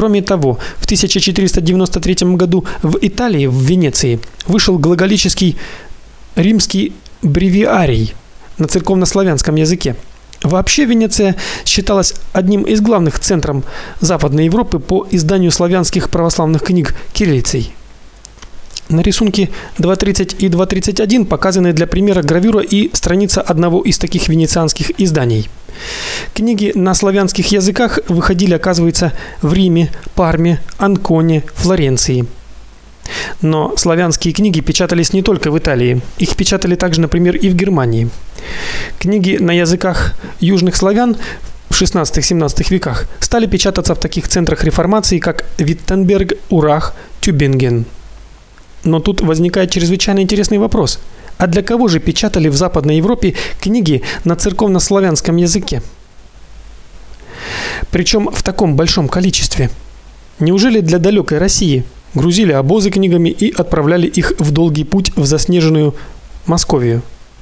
Кроме того, в 1493 году в Италии, в Венеции, вышел глаголический римский бревиарий на церковнославянском языке. Вообще Венеция считалась одним из главных центров Западной Европы по изданию славянских православных книг кириллицей. На рисунке 2.30 и 2.31 показаны для примера гравюра и страница одного из таких венецианских изданий. Книги на славянских языках выходили, оказывается, в Риме, Парме, Анконе, Флоренции. Но славянские книги печатались не только в Италии. Их печатали также, например, и в Германии. Книги на языках южных славян в XVI-XVII веках стали печататься в таких центрах реформации, как Виттенберг, Урах, Тюбинген. Но тут возникает чрезвычайно интересный вопрос. А для кого же печатали в Западной Европе книги на церковнославянском языке? Причем в таком большом количестве. Неужели для далекой России? Грузили обозы книгами и отправляли их в долгий путь в заснеженную Московию.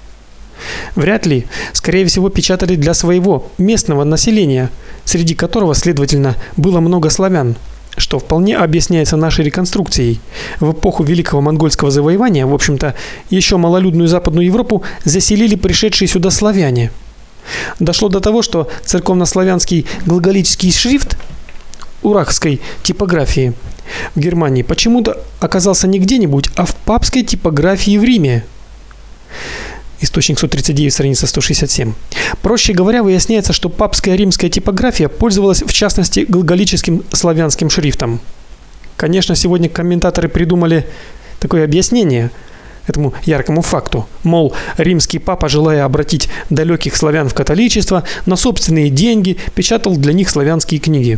Вряд ли, скорее всего, печатали для своего местного населения, среди которого, следовательно, было много славян, что вполне объясняется нашей реконструкцией. В эпоху Великого монгольского завоевания, в общем-то, еще малолюдную Западную Европу заселили пришедшие сюда славяне. Дошло до того, что церковнославянский глаголический шрифт урахской типографии в Германии почему-то оказался не где-нибудь, а в папской типографии в Риме. Источник 139, страница 167. Проще говоря, выясняется, что папская римская типография пользовалась в частности глаголическим славянским шрифтом. Конечно, сегодня комментаторы придумали такое объяснение этому яркому факту. Мол, римский папа, желая обратить далеких славян в католичество, на собственные деньги печатал для них славянские книги.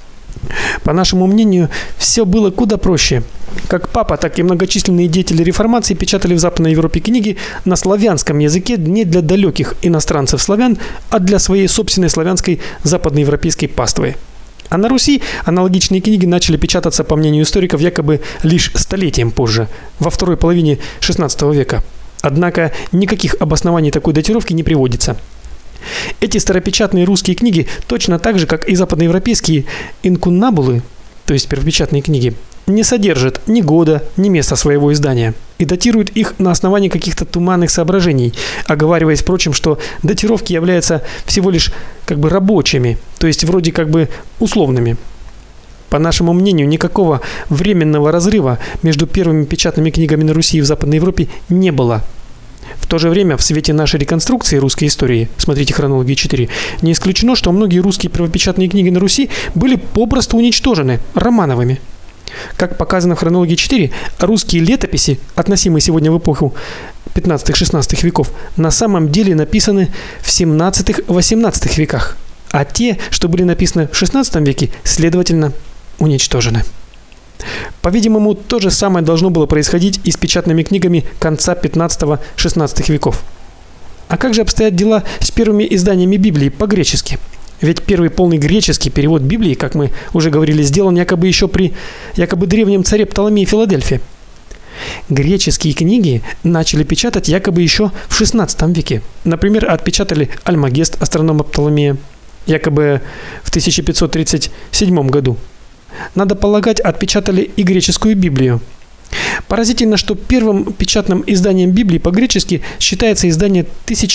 По нашему мнению, все было куда проще. Как папа, так и многочисленные деятели реформации печатали в Западной Европе книги на славянском языке не для далеких иностранцев-славян, а для своей собственной славянской западноевропейской паствы. А на Руси аналогичные книги начали печататься, по мнению историков, якобы лишь столетием позже, во второй половине XVI века. Однако никаких обоснований такой датировки не приводится. Эти старопечатные русские книги, точно так же, как и западноевропейские инкуннабулы, то есть первопечатные книги, не содержат ни года, ни места своего издания и датируют их на основании каких-то туманных соображений, оговариваясь, впрочем, что датировки являются всего лишь рабочими, то есть вроде условными. По нашему мнению, никакого временного разрыва между первыми печатными книгами на Руси и в Западной Европе не было. В то же время, в свете нашей реконструкции русской истории, смотрите хронологию 4, не исключено, что многие русские первопечатные книги на Руси были попросту уничтожены Романовыми. Как показано в хронологии 4, русские летописи, относимые сегодня в эпоху 15-16 веков, на самом деле написаны в 17-18 веках, а те, что были написаны в 16 веке, следовательно, уничтожены. По-видимому, то же самое должно было происходить и с печатными книгами конца 15-16 веков. А как же обстоят дела с первыми изданиями Библии по-гречески? Ведь первый полный греческий перевод Библии, как мы уже говорили, сделан якобы еще при древнем царе Птолемее Филадельфе. Греческие книги начали печатать якобы еще в XVI веке. Например, отпечатали Альмагест астронома Птолемея якобы в 1537 году. Надо полагать, отпечатали и греческую Библию. Поразительно, что первым печатным изданием Библии по-гречески считается издание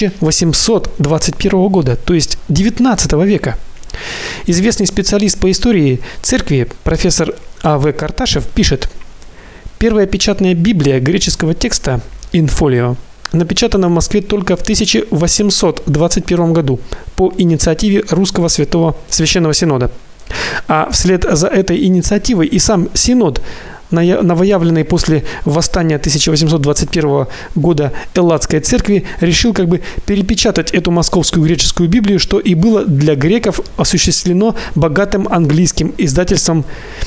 1821 года, то есть XIX века. Известный специалист по истории церкви профессор А.В. Карташев пишет: первая печатная Библия греческого текста in folio напечатана в Москве только в 1821 году по инициативе Русского Священного Синода. А вслед за этой инициативой и сам Синод, новоявленный после восстания 1821 года Элладской церкви, решил перепечатать эту московскую греческую Библию, что и было для греков осуществлено богатым английским издательством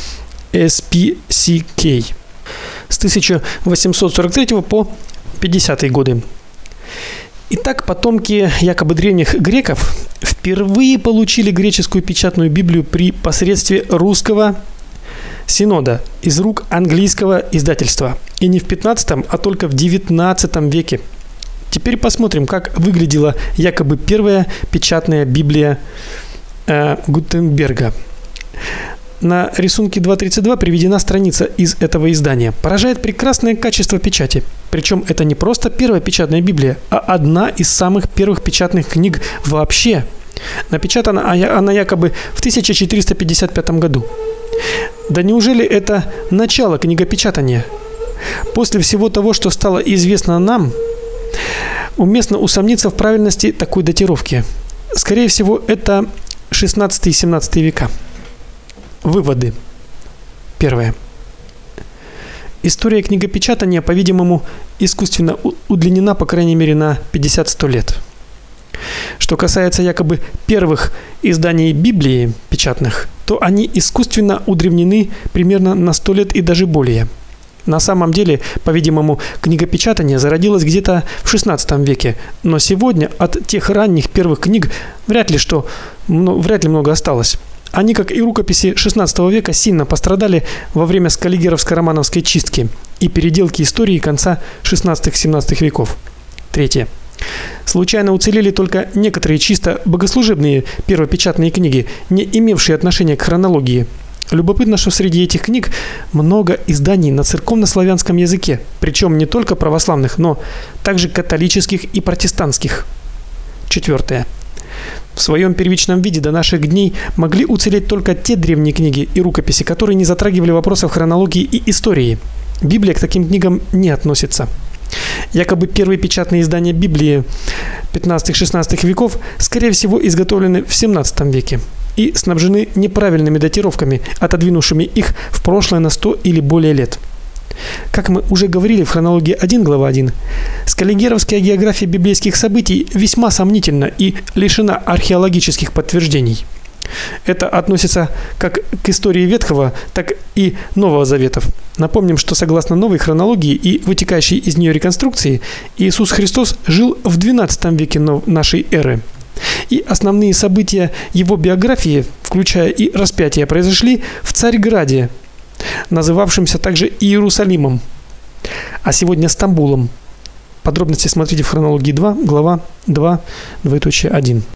SPCK с 1843 по 50 годы. Итак, потомки якобы древних греков впервые получили греческую печатную Библию при посредстве Русского Синода из рук английского издательства. И не в 15, а только в 19 веке. Теперь посмотрим, как выглядела якобы первая печатная Библия Гутенберга. На рисунке 2.32 приведена страница из этого издания. Поражает прекрасное качество печати. Причем это не просто первая печатная Библия, а одна из самых первых печатных книг вообще. Напечатана она якобы в 1455 году. Да неужели это начало книгопечатания? После всего того, что стало известно нам, уместно усомниться в правильности такой датировки. Скорее всего, это 16 и 17 века. Выводы. Первое. История книгопечатания, по-видимому, искусственно удлинена по крайней мере на 50-100 лет. Что касается якобы первых изданий Библии печатных, то они искусственно удлинены примерно на 100 лет и даже более. На самом деле, по-видимому, книгопечатание зародилось где-то в XVI веке, но сегодня от тех ранних первых книг вряд ли много осталось. Они, как и рукописи XVI века, сильно пострадали во время скаллигеровско-романовской чистки и переделки истории конца XVI-XVII веков. Третье. Случайно уцелели только некоторые чисто богослужебные первопечатные книги, не имевшие отношения к хронологии. Любопытно, что среди этих книг много изданий на церковнославянском языке, причем не только православных, но также католических и протестантских. Четвертое. В своем первичном виде до наших дней могли уцелеть только те древние книги и рукописи, которые не затрагивали вопросов хронологии и истории. Библия к таким книгам не относится. Якобы первые печатные издания Библии 15-16 веков, скорее всего, изготовлены в 17 веке и снабжены неправильными датировками, отодвинувшими их в прошлое на 100 или более лет. Как мы уже говорили в хронологии 1, глава 1, скаллигеровская география библейских событий весьма сомнительна и лишена археологических подтверждений. Это относится как к истории Ветхого, так и Нового Заветов. Напомним, что согласно новой хронологии и вытекающей из нее реконструкции, Иисус Христос жил в XII веке нашей эры. И основные события его биографии, включая и распятие, произошли в Царьграде, называвшемся также Иерусалимом, а сегодня Стамбулом. Подробности смотрите в хронологии 2, глава 2, 1.